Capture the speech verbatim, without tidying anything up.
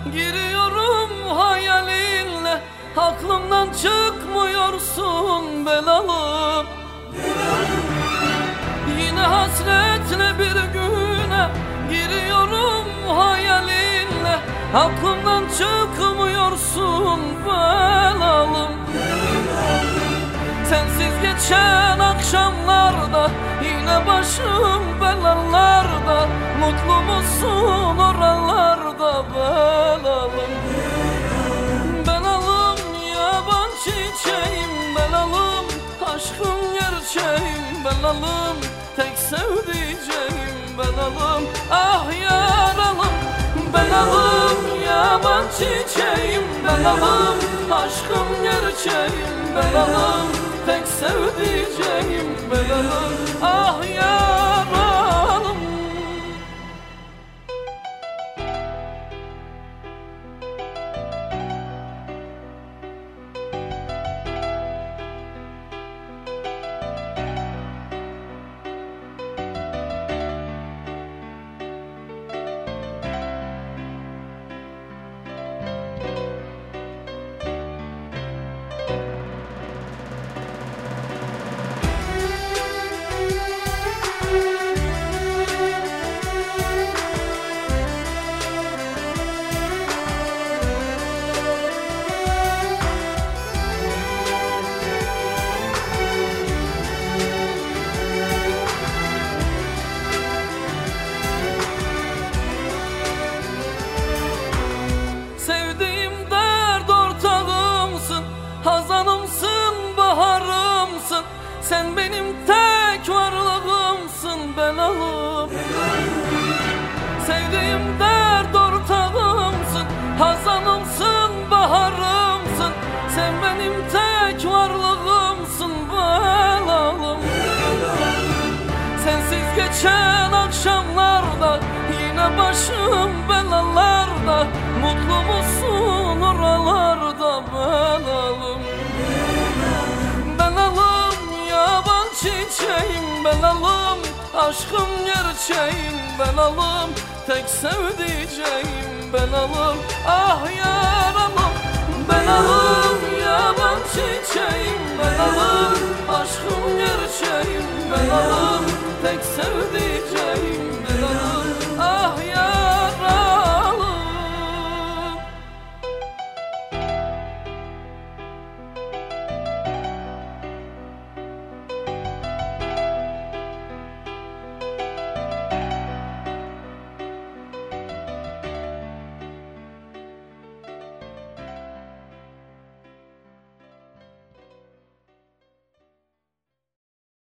giriyorum hayalinle. Aklımdan çıkmıyorsun belalım. Yine hasretle bir güne giriyorum hayalinle. Aklımdan çıkmıyorsun belalım. Sensiz geçen akşamlarda yine başım belalarda. Mutlu musun oralarda belalım? Belalım yaban çiçeğim belalım. Aşkım gerçeğim belalım. Tek sevdiceğim belalım. Ah yaralım belalım yaban çiçeğim belalım. Aşkım gerçeğim belalım. Tek sevdiceğim belalım. Ah yaralım. Sevdiğim dert ortağımsın, hazanımsın, baharımsın. Sen benim tek varlığımsın belalım. Sevdiğim dert ortağımsın, hazanımsın, baharımsın. Sen benim tek varlığımsın belalım. Sensiz geçen akşamlarda yine başım belalarda. Mutlu musun oralarda belalım? Belalım yaban çiçeğim belalım. Aşkım gerçeğim belalım. Tek sevdiceğim belalım. Ah yaralım belalım yaban çiçeğim belalım. Aşkım gerçeğim belalım. Tek sevdiceğim